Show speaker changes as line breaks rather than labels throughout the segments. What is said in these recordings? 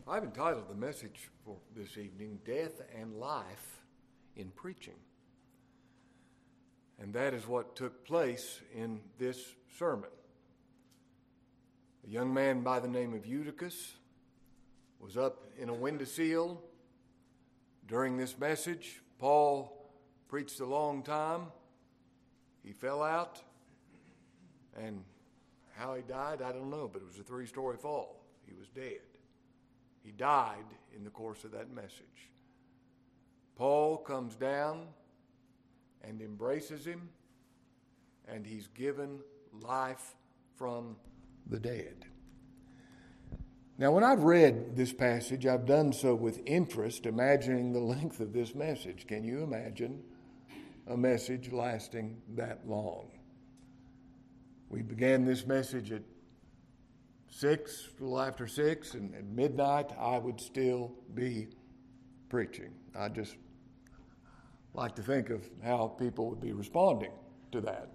I've entitled the message for this evening, Death and Life in Preaching. And that is what took place in this sermon. A young man by the name of Eutychus was up in a windowsill during this message. Paul preached a long time. He fell out, and how he died, I don't know, but it was a 3-story fall. He was dead. He died in the course of that message. Paul comes down and embraces him, and he's given life from the dead. Now, when I've read this passage, I've done so with interest, imagining the length of this message. Can you imagine a message lasting that long? We began this message at 6, a little after 6, and at midnight I would still be preaching. I just like to think of how people would be responding to that.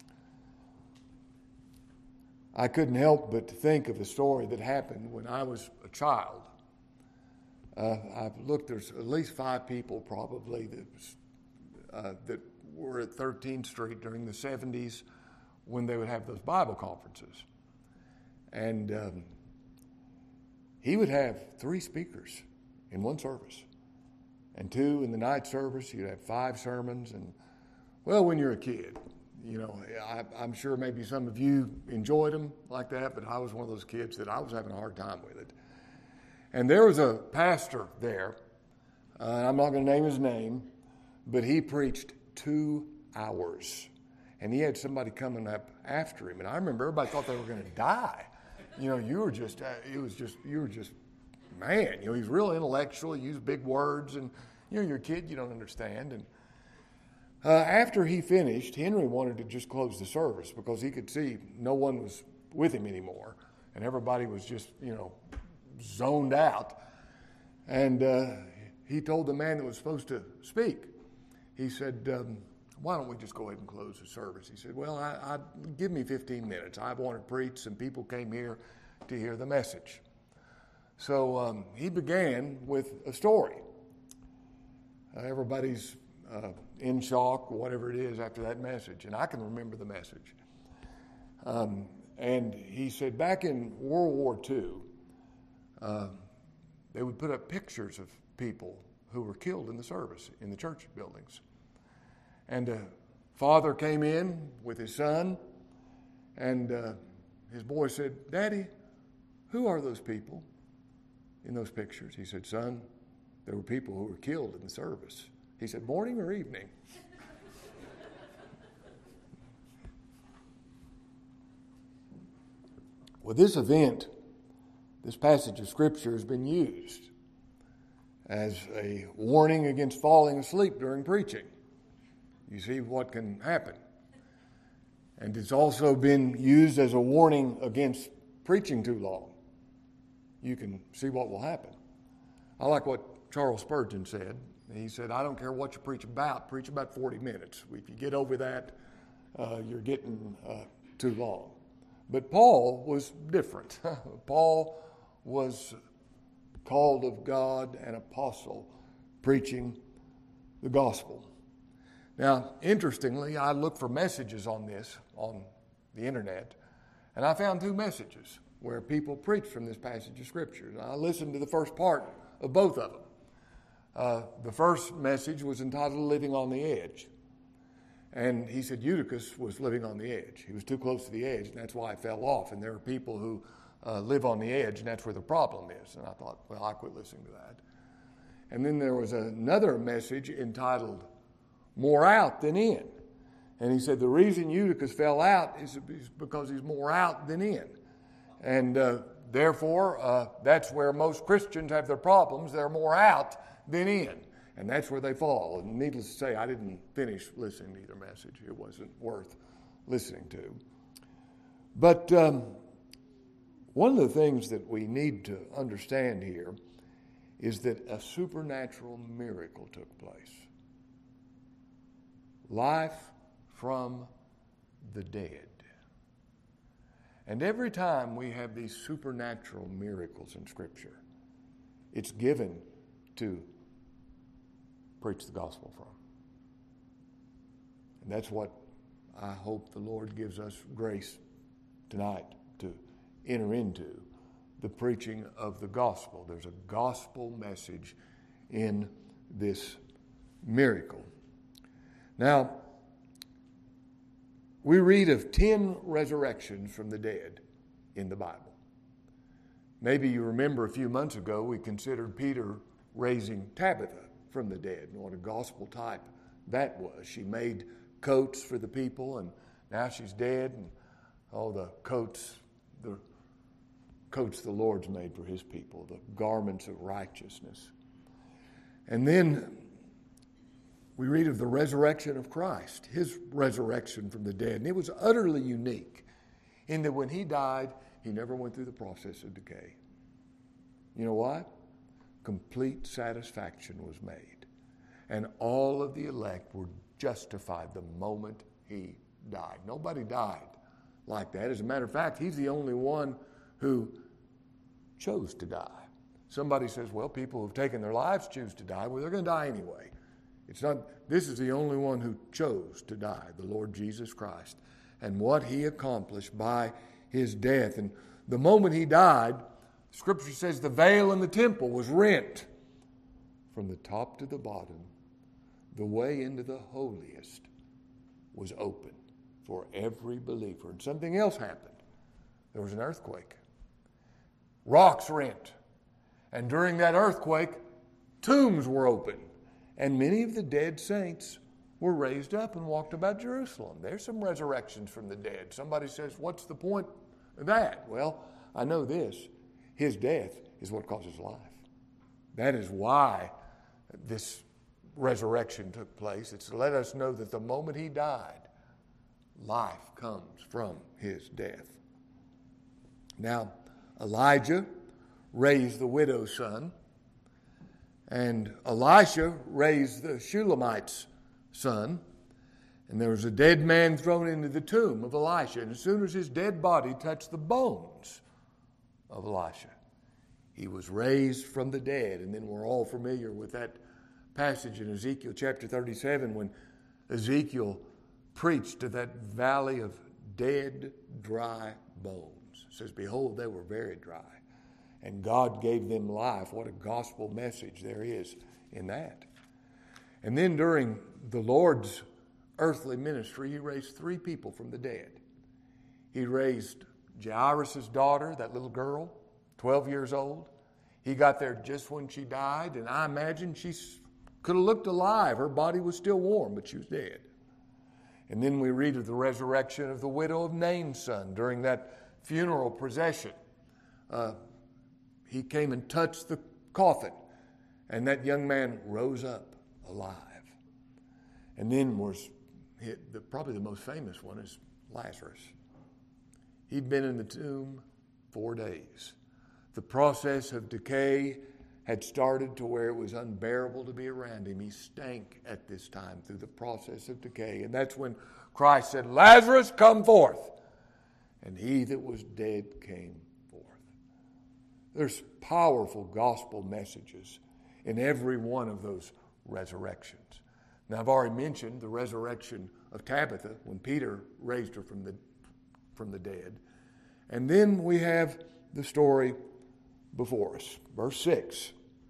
I couldn't help but to think of a story that happened when I was a child. I've looked, there's at least 5 people probably that were at 13th Street during the 70s when they would have those Bible conferences. And he would have 3 speakers in one service, and 2 in the night service. You'd have 5 sermons. And, well, when you're a kid, you know, I'm sure maybe some of you enjoyed them like that, but I was one of those kids that I was having a hard time with it. And there was a pastor there, I'm not going to name his name, but he preached 2 hours. And he had somebody coming up after him. And I remember everybody thought they were going to die. You know, you were just, man, you know, he's real intellectual, he used big words, and, you know, you're a kid, you don't understand. And after he finished, Henry wanted to just close the service because he could see no one was with him anymore, and everybody was just, you know, zoned out. And he told the man that was supposed to speak, he said, why don't we just go ahead and close the service? He said, well, give me 15 minutes. I want to preach. Some people came here to hear the message. So he began with a story. Everybody's in shock, whatever it is, after that message. And I can remember the message. And he said back in World War II, they would put up pictures of people who were killed in the service in the church buildings. And a father came in with his son, and his boy said, Daddy, who are those people in those pictures? He said, son, there were people who were killed in the service. He said, morning or evening? Well, this event, this passage of Scripture has been used as a warning against falling asleep during preaching. You see what can happen. And it's also been used as a warning against preaching too long. You can see what will happen. I like what Charles Spurgeon said. He said, I don't care what you preach about 40 minutes. If you get over that, you're getting too long. But Paul was different. Paul was called of God, an apostle, preaching the gospel. Now, interestingly, I looked for messages on this on the internet, and I found 2 messages where people preached from this passage of Scripture. And I listened to the first part of both of them. The first message was entitled Living on the Edge. And he said Eutychus was living on the edge. He was too close to the edge, and that's why it fell off. And there are people who live on the edge, and that's where the problem is. And I thought, well, I quit listening to that. And then there was another message entitled More Out Than In. And he said the reason Eutychus fell out is because he's more out than in. And therefore, that's where most Christians have their problems. They're more out than in. And that's where they fall. And needless to say, I didn't finish listening to either message. It wasn't worth listening to. But one of the things that we need to understand here is that a supernatural miracle took place. Life from the dead. And every time we have these supernatural miracles in Scripture, it's given to preach the gospel from. And that's what I hope the Lord gives us grace tonight to enter into, the preaching of the gospel. There's a gospel message in this miracle. Now, we read of 10 resurrections from the dead in the Bible. Maybe you remember a few months ago we considered Peter raising Tabitha from the dead, and what a gospel type that was. She made coats for the people, and now she's dead, and all the coats the Lord's made for his people, the garments of righteousness. And then we read of the resurrection of Christ, his resurrection from the dead. And it was utterly unique in that when he died, he never went through the process of decay. You know why? Complete satisfaction was made. And all of the elect were justified the moment he died. Nobody died like that. As a matter of fact, he's the only one who chose to die. Somebody says, well, people who have taken their lives choose to die. Well, they're going to die anyway. This is the only one who chose to die, the Lord Jesus Christ, and what he accomplished by his death. And the moment he died, Scripture says the veil in the temple was rent from the top to the bottom. The way into the holiest was open for every believer. And something else happened. There was an earthquake. Rocks rent. And during that earthquake, tombs were opened. And many of the dead saints were raised up and walked about Jerusalem. There's some resurrections from the dead. Somebody says, what's the point of that? Well, I know this. His death is what causes life. That is why this resurrection took place. It's to let us know that the moment he died, life comes from his death. Now, Elijah raised the widow's son, and Elisha raised the Shulamite's son, and there was a dead man thrown into the tomb of Elisha, and as soon as his dead body touched the bones of Elisha, he was raised from the dead. And then we're all familiar with that passage in Ezekiel chapter 37 when Ezekiel preached to that valley of dead, dry bones. It says, behold, they were very dry, and God gave them life. What a gospel message there is in that. And then during the Lord's earthly ministry, he raised 3 people from the dead. He raised Jairus' daughter, that little girl, 12 years old. He got there just when she died, and I imagine she could have looked alive. Her body was still warm, but she was dead. And then we read of the resurrection of the widow of Nain's son during that funeral procession. He came and touched the coffin, and that young man rose up alive. And then probably the most famous one is Lazarus. He'd been in the tomb 4 days. The process of decay had started to where it was unbearable to be around him. He stank at this time through the process of decay. And that's when Christ said, Lazarus, come forth. And he that was dead came forth. There's powerful gospel messages in every one of those resurrections. Now, I've already mentioned the resurrection of Tabitha when Peter raised her from the dead. And then we have the story before us. Verse 6.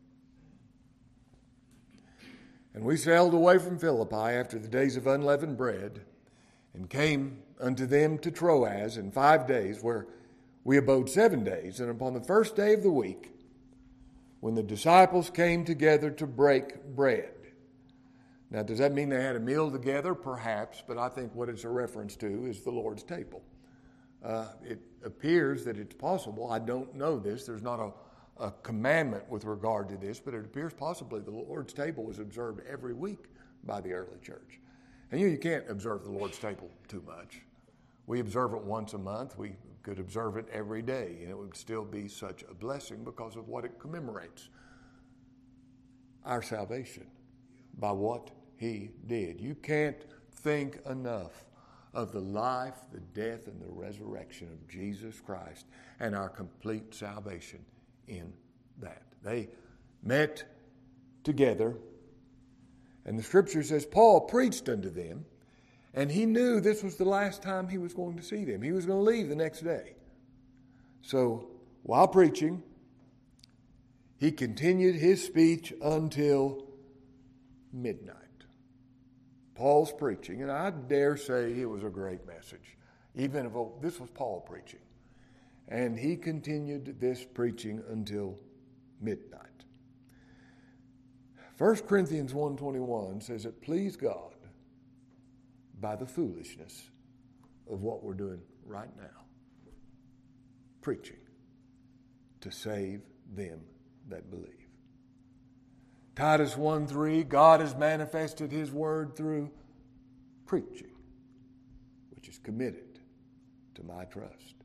And we sailed away from Philippi after the days of unleavened bread, and came unto them to Troas in 5 days, where we abode 7 days. And upon the first day of the week, when the disciples came together to break bread. Now, does that mean they had a meal together? Perhaps, but I think what it's a reference to is the Lord's table. It appears that it's possible. I don't know this. There's not a commandment with regard to this, but it appears possibly the Lord's table was observed every week by the early church. And you can't observe the Lord's table too much. We observe it once a month. We could observe it every day, and it would still be such a blessing because of what it commemorates. Our salvation by what he did. You can't think enough of the life, the death, and the resurrection of Jesus Christ and our complete salvation in that. met together. And the scripture says Paul preached unto them, and he knew this was the last time he was going to see them. He was going to leave the next day. So while preaching, he continued his speech until midnight. Paul's preaching, and I dare say it was a great message, even if this was Paul preaching. And he continued this preaching until midnight. 1 Corinthians 1:21 says it pleased God by the foolishness of what we're doing right now, preaching, to save them that believe. Titus 1:3, God has manifested his word through preaching, which is committed to my trust.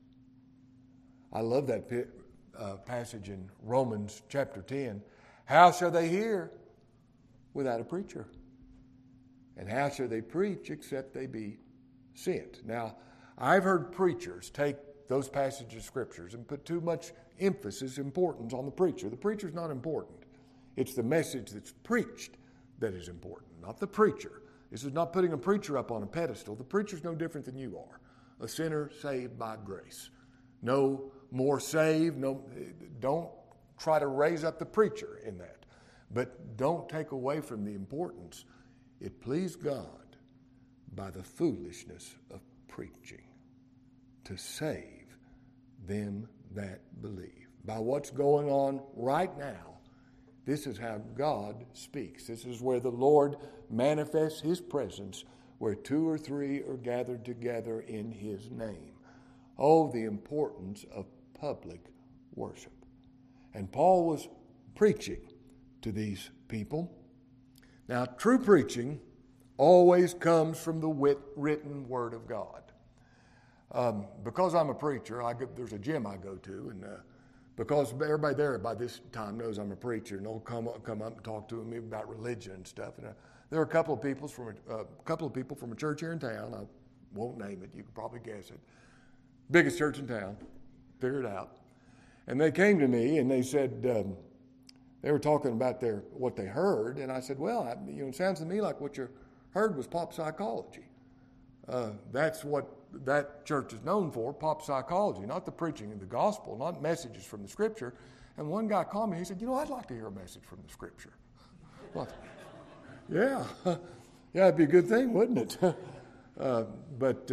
I love that passage in Romans chapter 10. How shall they hear without a preacher? And how shall they preach except they be sent? Now, I've heard preachers take those passages of scriptures and put too much importance on the preacher. The preacher's not important. It's the message that's preached that is important, not the preacher. This is not putting a preacher up on a pedestal. The preacher's no different than you are. A sinner saved by grace. No more saved. Don't try to raise up the preacher in that. But don't take away from the importance. It pleased God by the foolishness of preaching to save them that believe. By what's going on right now, this is how God speaks. This is where the Lord manifests his presence, where 2 or 3 are gathered together in his name. Oh, the importance of public worship. And Paul was preaching to these people. Now, true preaching always comes from the written Word of God. Because I'm a preacher, there's a gym I go to, and because everybody there by this time knows I'm a preacher, and they'll come up and talk to me about religion and stuff. And there are a couple of people from a church here in town. I won't name it. You can probably guess it. Biggest church in town. Figure it out. And they came to me and they said they were talking about what they heard, and I said, well, it sounds to me like what you heard was pop psychology. That's what that church is known for, pop psychology, not the preaching of the gospel, not messages from the Scripture. And one guy called me, he said, I'd like to hear a message from the Scripture. Well, yeah, it'd be a good thing, wouldn't it? But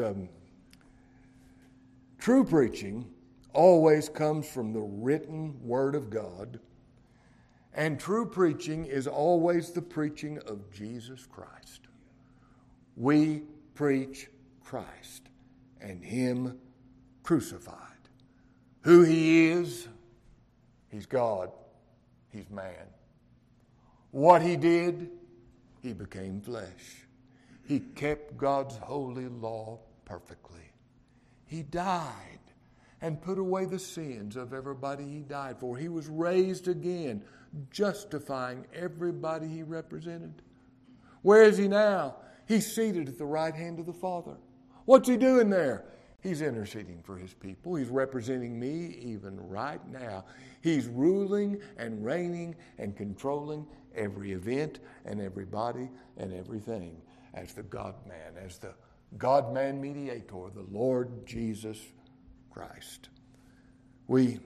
true preaching always comes from the written Word of God, and true preaching is always the preaching of Jesus Christ. We preach Christ and him crucified. Who he is, he's God, he's man. What he did, he became flesh. He kept God's holy law perfectly. He died and put away the sins of everybody he died for. He was raised again, justifying everybody he represented. Where is he now? He's seated at the right hand of the Father. What's he doing there? He's interceding for his people. He's representing me even right now. He's ruling and reigning and controlling every event and everybody and everything as the God-man, as the God-man mediator, the Lord Jesus Christ. We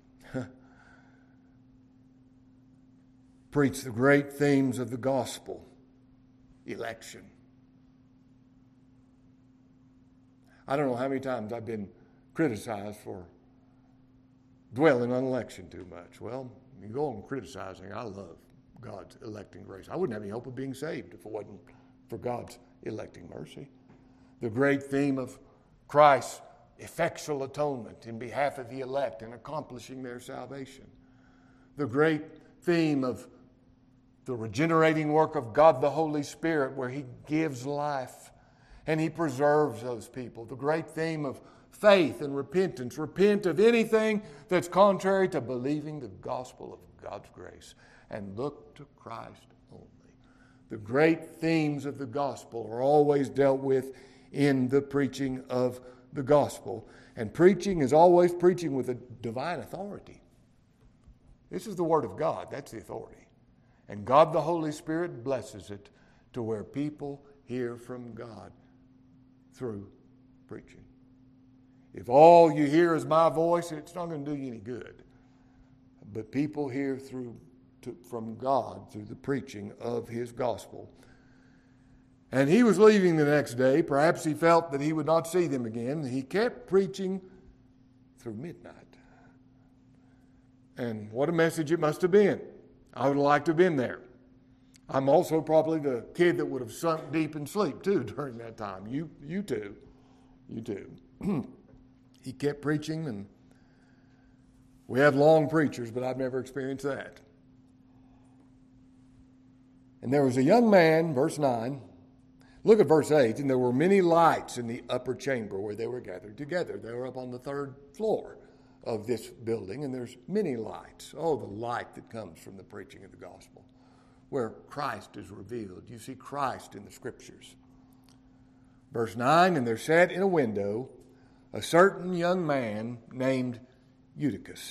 preach the great themes of the gospel. Election. I don't know how many times I've been criticized for dwelling on election too much. Well, you go on criticizing. I love God's electing grace. I wouldn't have any hope of being saved if it wasn't for God's electing mercy. The great theme of Christ's effectual atonement in behalf of the elect and accomplishing their salvation. The great theme of the regenerating work of God the Holy Spirit, where he gives life and he preserves those people. The great theme of faith and repentance. Repent of anything that's contrary to believing the gospel of God's grace and look to Christ only. The great themes of the gospel are always dealt with in the preaching of the gospel. And preaching is always preaching with a divine authority. This is the Word of God. That's the authority. And God the Holy Spirit blesses it to where people hear from God through preaching. If all you hear is my voice, it's not going to do you any good. But people hear from God through the preaching of His gospel. And he was leaving the next day. Perhaps he felt that he would not see them again. He kept preaching through midnight. And what a message it must have been. I would have liked to have been there. I'm also probably the kid that would have sunk deep in sleep too during that time. You too. He kept preaching, and we have long preachers, but I've never experienced that. And there was a young man, verse 9. Look at verse 8. And there were many lights in the upper chamber where they were gathered together. They were up on the third floor of this building, and there's many lights. Oh, the light that comes from the preaching of the gospel, where Christ is revealed. You see Christ in the Scriptures. Verse 9, and there sat in a window a certain young man named Eutychus,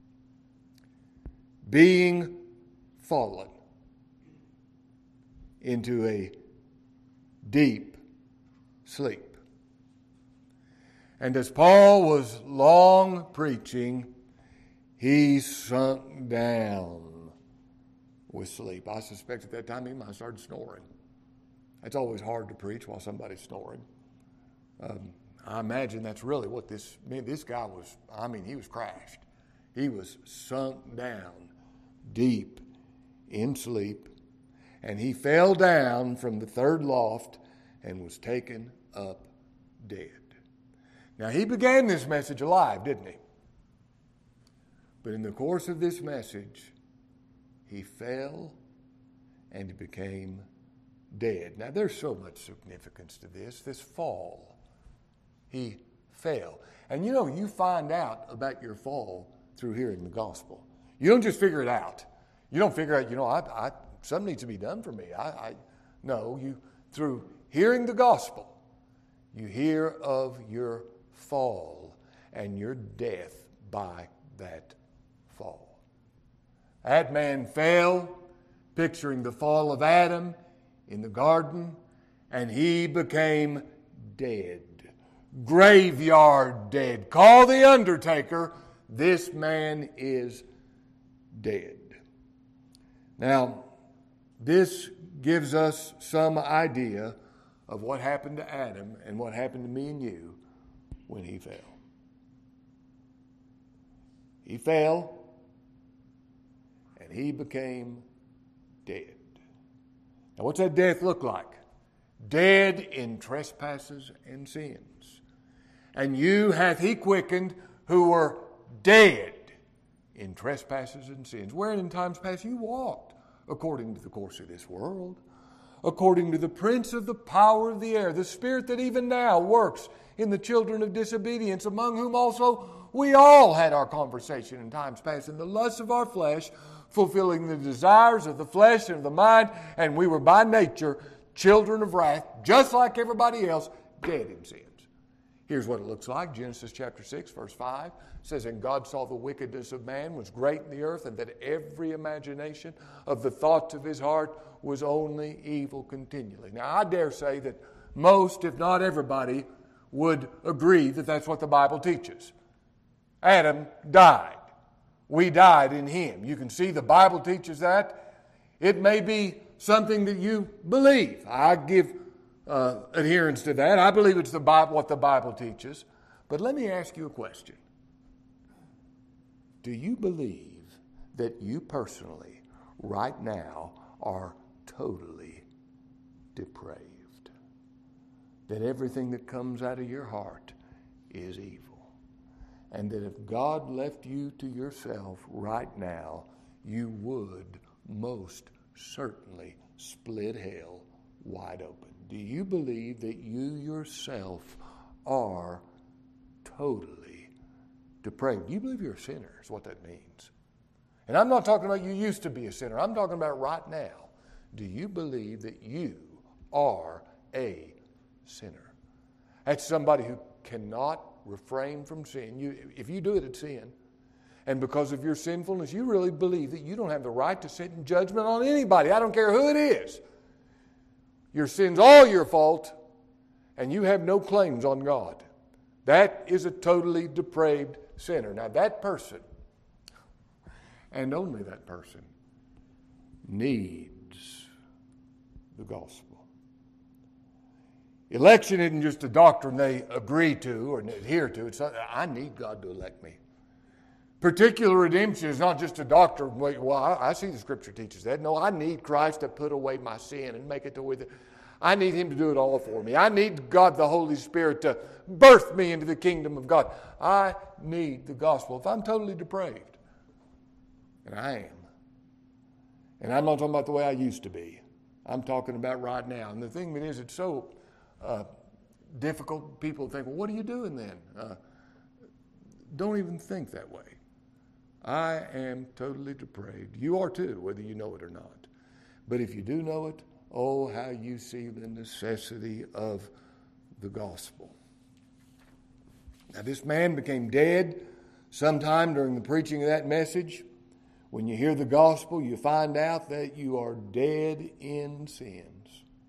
being fallen into a deep sleep. And as Paul was long preaching, he sunk down with sleep. I suspect at that time he might have started snoring. It's always hard to preach while somebody's snoring. I imagine that's really what this guy was. He was crashed. He was sunk down deep in sleep. And he fell down from the third loft and was taken up dead. Now, he began this message alive, didn't he? But in the course of this message, he fell and he became dead. Now, there's so much significance to this fall. He fell. And you find out about your fall through hearing the gospel. You don't just figure it out. You don't figure out, something needs to be done for me. No, through hearing the gospel, you hear of your fall and your death by that fall. That man fell, picturing the fall of Adam in the garden, and he became dead. Graveyard dead. Call the undertaker. This man is dead. Now, this gives us some idea of what happened to Adam and what happened to me and you when he fell. He fell and he became dead. Now, what's that death look like? Dead in trespasses and sins. And you hath he quickened who were dead in trespasses and sins, wherein in times past you walked according to the course of this world, according to the prince of the power of the air, the spirit that even now works in the children of disobedience, among whom also we all had our conversation in times past in the lusts of our flesh, fulfilling the desires of the flesh and of the mind, and we were by nature children of wrath, just like everybody else, dead in sins. Here's what it looks like. Genesis chapter 6, verse 5 says, and God saw the wickedness of man was great in the earth, and that every imagination of the thoughts of his heart was only evil continually. Now, I dare say that most, if not everybody, would agree that that's what the Bible teaches. Adam died. We died in him. You can see the Bible teaches that. It may be something that you believe. I give adherence to that. I believe it's the Bible, what the Bible teaches. But let me ask you a question. Do you believe that you personally, right now, are totally depraved? That everything that comes out of your heart is evil? And that if God left you to yourself right now, you would most certainly split hell wide open? Do you believe that you yourself are totally depraved? Do you believe you're a sinner is what that means? And I'm not talking about you used to be a sinner. I'm talking about right now. Do you believe that you are a sinner? That's somebody who cannot refrain from sin. If you do it, it's sin. And because of your sinfulness, you really believe that you don't have the right to sit in judgment on anybody. I don't care who it is. Your sin's all your fault, and you have no claims on God. That is a totally depraved sinner. Now that person, and only that person, needs the gospel. Election isn't just a doctrine they agree to or adhere to. It's not, I need God to elect me. Particular redemption is not just a doctrine. Well, I see the Scripture teaches that. No, I need Christ to put away my sin and make it to with it. I need Him to do it all for me. I need God, the Holy Spirit, to birth me into the kingdom of God. I need the gospel. If I'm totally depraved, and I am, and I'm not talking about the way I used to be. I'm talking about right now. And the thing that is, it's so difficult. People think, well, what are you doing then? Don't even think that way. I am totally depraved. You are too, whether you know it or not. But if you do know it, oh, how you see the necessity of the gospel. Now, this man became dead sometime during the preaching of that message. When you hear the gospel, you find out that you are dead in sins.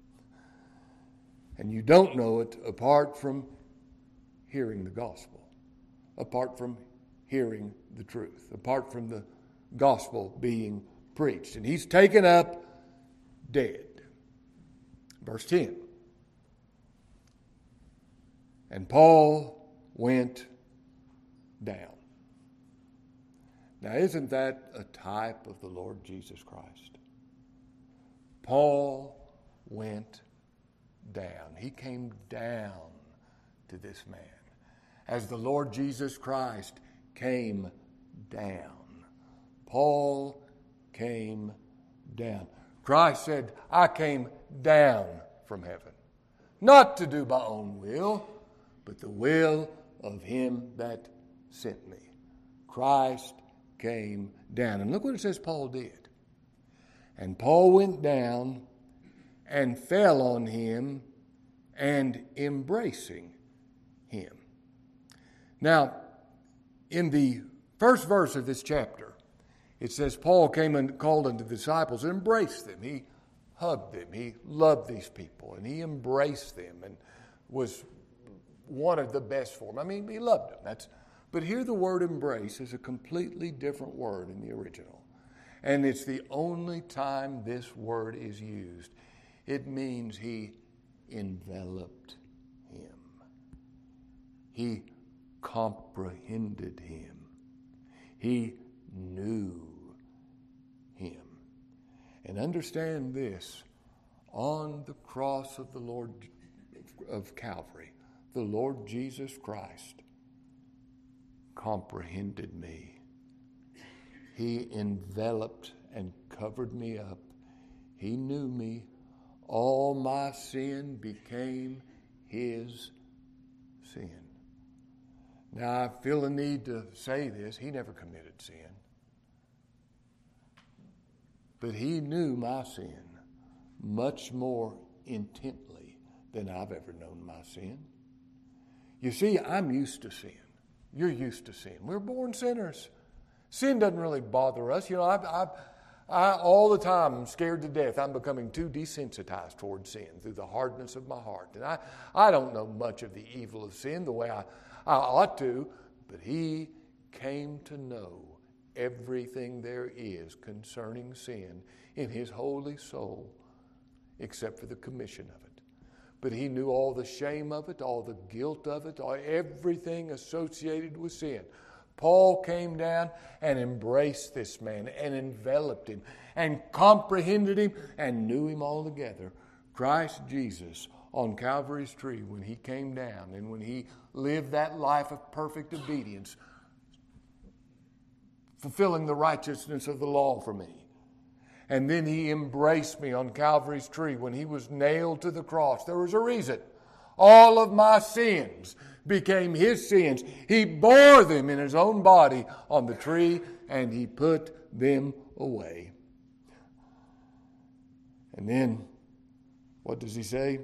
And you don't know it apart from hearing the gospel, apart from hearing the truth, apart from the gospel being preached. And he's taken up dead. Verse 10. And Paul went down. Now, isn't that a type of the Lord Jesus Christ? Paul went down. He came down to this man as the Lord Jesus Christ came down. Paul came down. Christ said, I came down from heaven, not to do my own will, but the will of Him that sent me. Christ came down. And look what it says Paul did. And Paul went down and fell on him and embracing him. Now, in the first verse of this chapter, it says Paul came and called unto the disciples and embraced them. He hugged them. He loved these people, and he embraced them and wanted the best for them. I mean, he loved them. But here the word embrace is a completely different word in the original. And it's the only time this word is used. It means he enveloped him. He comprehended him. He knew him. And understand this, on the cross of the Lord of Calvary, the Lord Jesus Christ comprehended me. He enveloped and covered me up. He knew me. All my sin became his sin. Now, I feel the need to say this. He never committed sin. But he knew my sin much more intently than I've ever known my sin. You see, I'm used to sin. You're used to sin. We're born sinners. Sin doesn't really bother us. You know, I all the time am scared to death. I'm becoming too desensitized toward sin through the hardness of my heart. And I don't know much of the evil of sin the way I ought to, but he came to know everything there is concerning sin in his holy soul, except for the commission of it. But he knew all the shame of it, all the guilt of it, everything associated with sin. Paul came down and embraced this man and enveloped him and comprehended him and knew him altogether. Christ Jesus on Calvary's tree, when he came down and when he lived that life of perfect obedience, fulfilling the righteousness of the law for me. And then he embraced me on Calvary's tree when he was nailed to the cross. There was a reason. All of my sins became his sins. He bore them in his own body on the tree, and he put them away. And then, what does he say?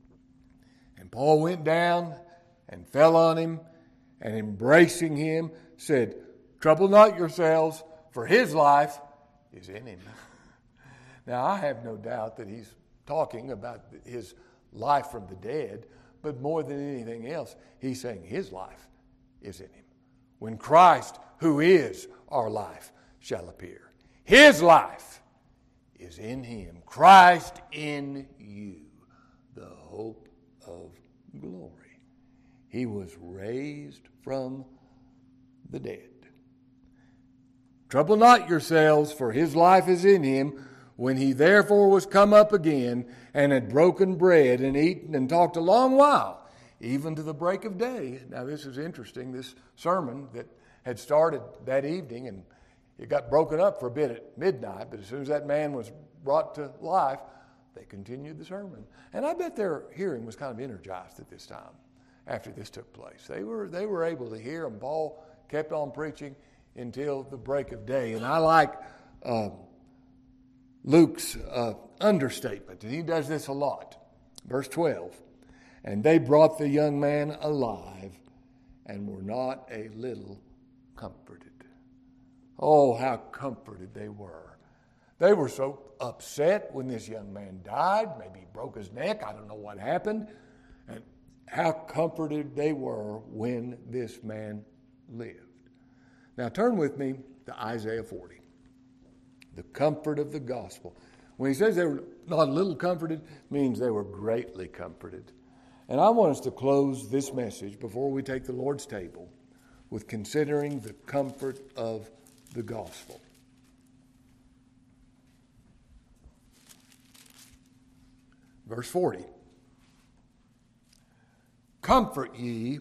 And Paul went down and fell on him, and embracing him, said, "Trouble not yourselves, for his life is in him." Now, I have no doubt that he's talking about his life from the dead, but more than anything else, he's saying his life is in him. When Christ, who is our life, shall appear, his life is in him. Christ in you, the hope of glory. He was raised from the dead. Trouble not yourselves, for his life is in him. When he therefore was come up again, and had broken bread, and eaten, and talked a long while, even to the break of day. Now this is interesting, this sermon that had started that evening, and it got broken up for a bit at midnight, but as soon as that man was brought to life, they continued the sermon. And I bet their hearing was kind of energized at this time, after this took place. They were able to hear, and Paul kept on preaching until the break of day. And I like Luke's understatement, and he does this a lot. Verse 12, "And they brought the young man alive, and were not a little comforted." Oh, how comforted they were. They were so upset when this young man died. Maybe he broke his neck. I don't know what happened. And how comforted they were when this man lived. Now turn with me to Isaiah 40. The comfort of the gospel. When he says they were not a little comforted, it means they were greatly comforted. And I want us to close this message before we take the Lord's table with considering the comfort of the gospel. Verse 40. Comfort ye,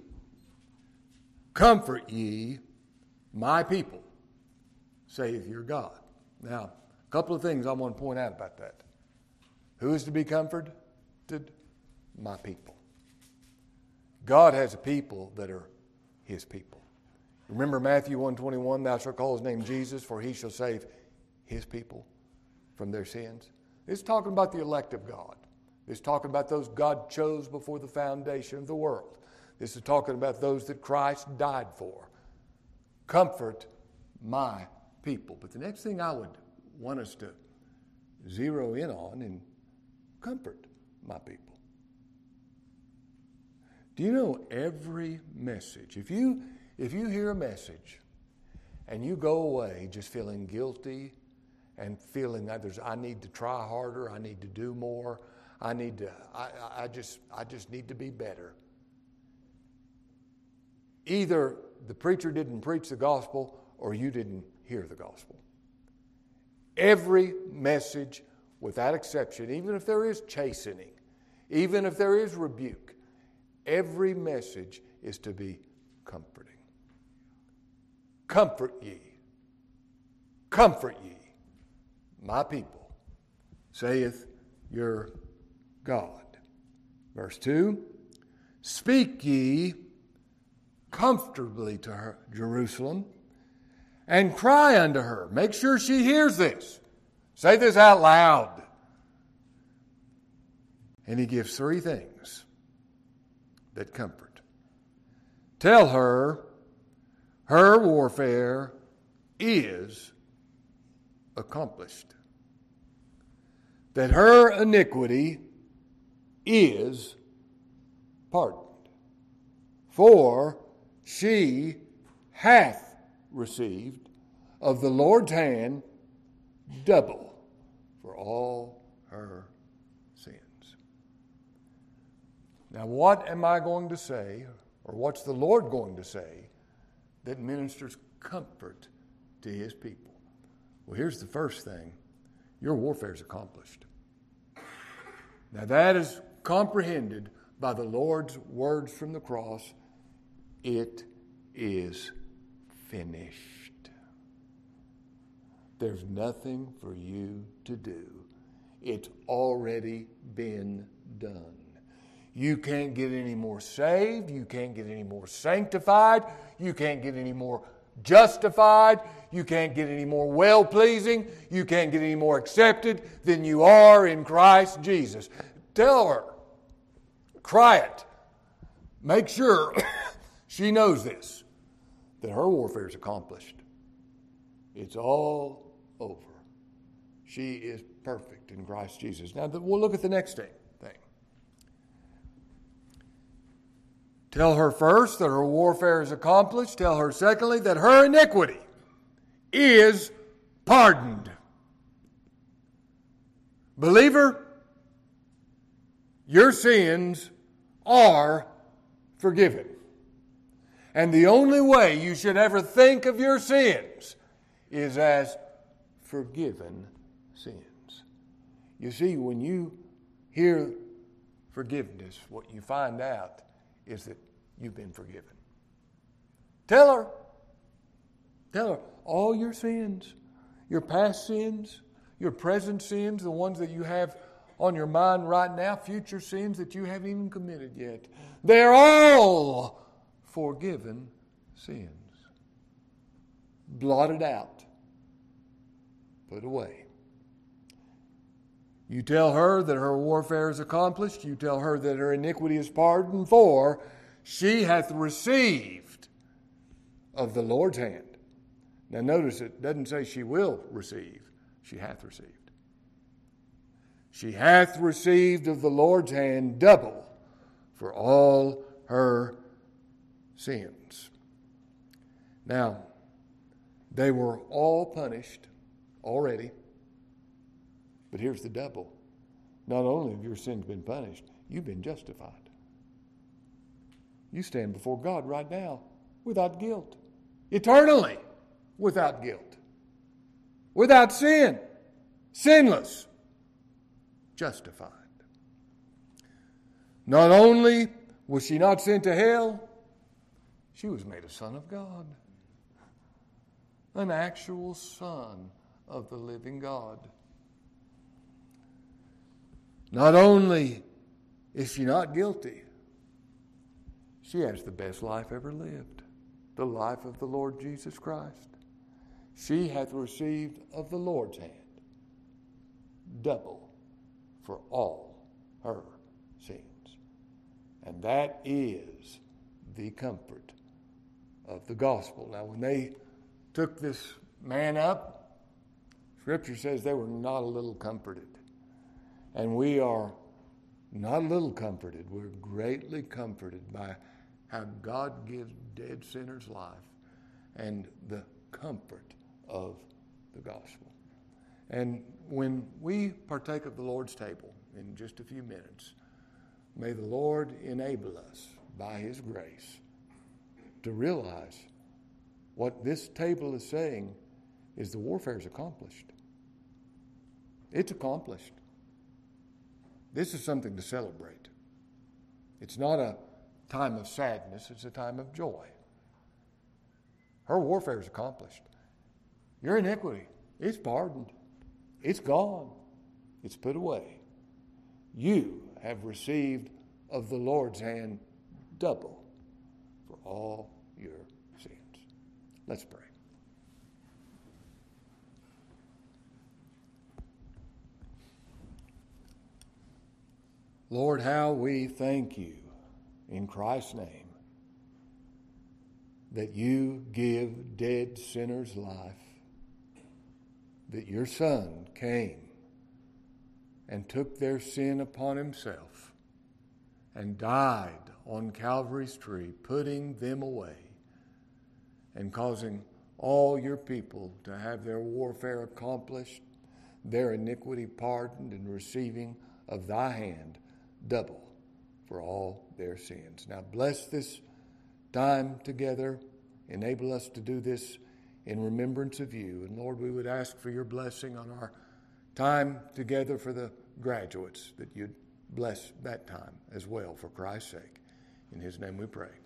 my people, saith your God. Now, a couple of things I want to point out about that. Who is to be comforted? My people. God has a people that are his people. Remember Matthew 1:21, "Thou shalt call his name Jesus, for he shall save his people from their sins." It's talking about the elect of God. It's talking about those God chose before the foundation of the world. This is talking about those that Christ died for. Comfort my people. But the next thing I would want us to zero in on and comfort my people. Do you know every message, if you hear a message and you go away just feeling guilty and feeling that I need to try harder, I need to do more, I just need to be better. Either the preacher didn't preach the gospel or you didn't hear the gospel. Every message, without exception, even if there is chastening, even if there is rebuke, every message is to be comforting. Comfort ye, my people, saith your God. Verse 2, "Speak ye comfortably to her, Jerusalem, and cry unto her." Make sure she hears this. Say this out loud. And he gives three things that comfort. Tell her her warfare is accomplished, that her iniquity is pardoned, for she hath received of the Lord's hand double for all her sins. Now, what am I going to say, or what's the Lord going to say, that ministers comfort to his people? Well, here's the first thing. Your warfare is accomplished. Now, that is comprehended by the Lord's words from the cross. It is finished. There's nothing for you to do. It's already been done. You can't get any more saved. You can't get any more sanctified. You can't get any more justified. You can't get any more well-pleasing. You can't get any more accepted than you are in Christ Jesus. Tell her. Cry it. Make sure she knows this. that her warfare is accomplished. It's all over. She is perfect in Christ Jesus. Now, we'll look at the next thing. Tell her first that her warfare is accomplished. Tell her secondly that her iniquity is pardoned. Believer, your sins are forgiven. And the only way you should ever think of your sins is as forgiven sins. You see, when you hear forgiveness, what you find out is that you've been forgiven. Tell her all your sins, your past sins, your present sins, the ones that you have on your mind right now, future sins that you haven't even committed yet. They're all forgiven sins. Blotted out. Put away. You tell her that her warfare is accomplished. You tell her that her iniquity is pardoned, for she hath received of the Lord's hand. Now notice it doesn't say she will receive. She hath received. She hath received of the Lord's hand double for all her sins. Now, they were all punished already. But here's the double. Not only have your sins been punished, you've been justified. You stand before God right now without guilt. Eternally without guilt. Without sin. Sinless. Justified. Not only was she not sent to hell, she was made a son of God. An actual son of the living God. Not only is she not guilty, she has the best life ever lived, the life of the Lord Jesus Christ. She hath received of the Lord's hand double for all her sins. And that is the comfort of the gospel. Now, when they took this man up, Scripture says they were not a little comforted. And we are not a little comforted. We're greatly comforted by how God gives dead sinners life and the comfort of the gospel. And when we partake of the Lord's table in just a few minutes, may the Lord enable us by His grace to realize what this table is saying is the warfare is accomplished. It's accomplished. This is something to celebrate. It's not a time of sadness, it's a time of joy. Her warfare is accomplished. Your iniquity, it's pardoned. It's gone. It's put away. You have received of the Lord's hand double for all your sins. Let's pray. Lord, how we thank you in Christ's name that you give dead sinners life, that your Son came and took their sin upon himself and died on Calvary's tree, putting them away and causing all your people to have their warfare accomplished, their iniquity pardoned, and receiving of thy hand double for all their sins. Now bless this time together. Enable us to do this in remembrance of you. And Lord, we would ask for your blessing on our time together for the graduates, that you'd bless that time as well for Christ's sake. In his name we pray.